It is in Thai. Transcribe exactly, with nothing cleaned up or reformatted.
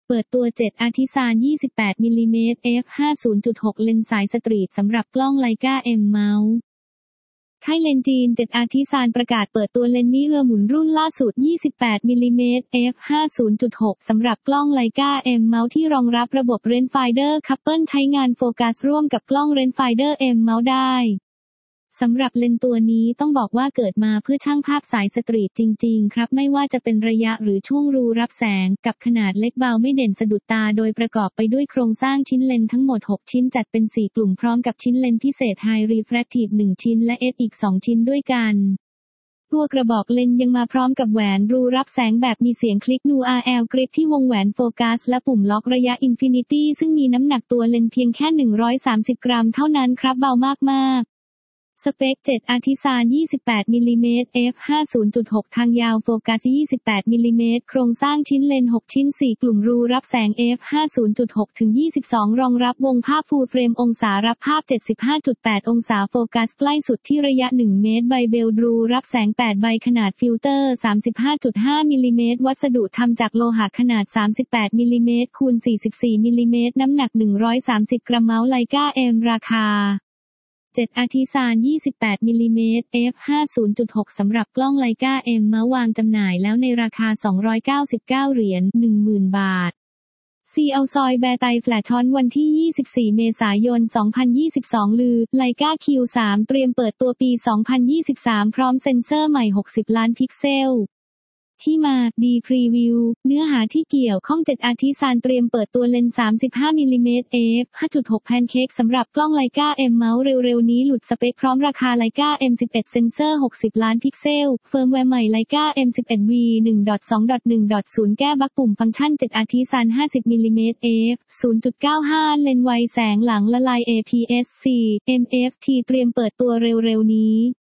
เปิดตัวเจ็ด Artisan ยี่สิบแปด มิลลิเมตร เอฟ ห้าสิบจุดหก เลนส์สายสตรีทสำหรับกล้อง Leica M Mount ค่ายเลนส์จีน เจ็ด Artisan ประกาศเปิดตัวเลนส์มิเรอร์หมุนรุ่นล่าสุด ยี่สิบแปด มิลลิเมตร เอฟ ห้าสิบจุดหก สำหรับกล้อง Leica M Mount ที่รองรับระบบ Rangefinder Couple ใช้งานโฟกัสร่วมกับกล้อง Rangefinder M Mount ได้สำหรับเลนส์ตัวนี้ต้องบอกว่าเกิดมาเพื่อช่างภาพสายสตรีทจริงๆครับไม่ว่าจะเป็นระยะหรือช่วงรูรับแสงกับขนาดเล็กเบาไม่เด่นสะดุดตาโดยประกอบไปด้วยโครงสร้างชิ้นเลนส์ทั้งหมดหกชิ้นจัดเป็นสี่กลุ่มพร้อมกับชิ้นเลนส์พิเศษ High Refractive หนึ่งชิ้นและ เอส อีกสองชิ้นด้วยกันตัวกระบอกเลนส์ยังมาพร้อมกับแหวนรูรับแสงแบบมีเสียงคลิก ยู อาร์ แอล Grip ที่วงแหวนโฟกัสและปุ่มล็อกระยะ Infinity ซึ่งมีน้ำหนักตัวเลนส์เพียงแค่หนึ่งร้อยสามสิบกรัมเท่านั้นครับเบามากๆสเปค เจ็ด Artisan ยี่สิบแปด มิลลิเมตร เอฟ ห้าสิบจุดหก ทางยาวโฟกัส ยี่สิบแปด มิลลิเมตร โครงสร้างชิ้นเลนส์หกชิ้นสี่กลุ่มรูรับแสง เอฟ ห้าสิบจุดหก ถึง ยี่สิบสอง รองรับวงภาพ Full Frame องศารับภาพ เจ็ดสิบห้าจุดแปด องศาโฟกัสใกล้สุดที่ระยะหนึ่งเมตรใบเบลรูรับแสงแปดใบขนาดฟิลเตอร์ สามสิบห้าจุดห้า มิลลิเมตรวัสดุทำจากโลหะขนาดสามสิบแปดมิลลิเมตรคูณสี่สิบสี่มิลลิเมตรน้ำหนักหนึ่งร้อยสามสิบกรัมเมาส์ Leica M ราคาเจ็ด Artisan ยี่สิบแปด มิลลิเมตร เอฟ ห้าสิบจุดหก สำหรับกล้อง Leica M เมาส์วางจำหน่ายแล้วในราคาสองร้อยเก้าสิบเก้าเหรียญ หนึ่งหมื่น บาทซีเอาซอยแบร์ไตแฟลชช้อนวันที่ยี่สิบสี่เมษายนสองพันยี่สิบสองลือ Leica คิว สาม เตรียมเปิดตัวปีสองพันยี่สิบสามพร้อมเซ็นเซอร์ใหม่หกสิบล้านพิกเซลที่มา ดี Preview เนื้อหาที่เกี่ยวข้อง เจ็ด Artisan เตรียมเปิดตัวเลนส์สามสิบห้า มิลลิเมตร เอฟ ห้าจุดหก Pancake สำหรับกล้อง Leica M Mount เร็วๆนี้หลุดสเปคพร้อมราคา Leica เอ็ม สิบเอ็ด เซ็นเซอร์หกสิบล้านพิกเซลเฟิร์มแวร์ใหม่ Leica เอ็ม สิบเอ็ด วี หนึ่งจุดสองจุดหนึ่งจุดศูนย์ แก้บั๊กปุ่มฟังก์ชัน เจ็ด Artisan ห้าสิบ มิลลิเมตร เอฟ ศูนย์จุดเก้าห้า เลนส์ไวแสงหลังละลาย เอ พี เอส โฟร์ เอ็ม เอฟ ที เตรียมเปิดตัวเร็วๆนี้